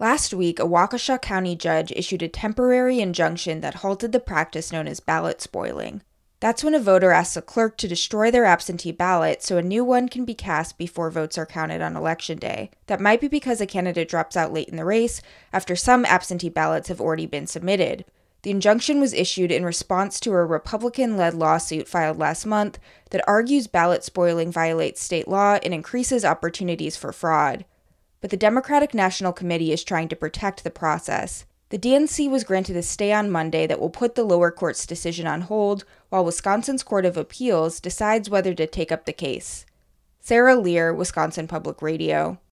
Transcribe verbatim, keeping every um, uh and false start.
Last week, a Waukesha County judge issued a temporary injunction that halted the practice known as ballot spoiling. That's when a voter asks a clerk to destroy their absentee ballot so a new one can be cast before votes are counted on Election Day. That might be because a candidate drops out late in the race after some absentee ballots have already been submitted. The injunction was issued in response to a Republican-led lawsuit filed last month that argues ballot spoiling violates state law and increases opportunities for fraud. But the Democratic National Committee is trying to protect the process. The D N C was granted a stay on Monday that will put the lower court's decision on hold, while Wisconsin's Court of Appeals decides whether to take up the case. Sarah Lear, Wisconsin Public Radio.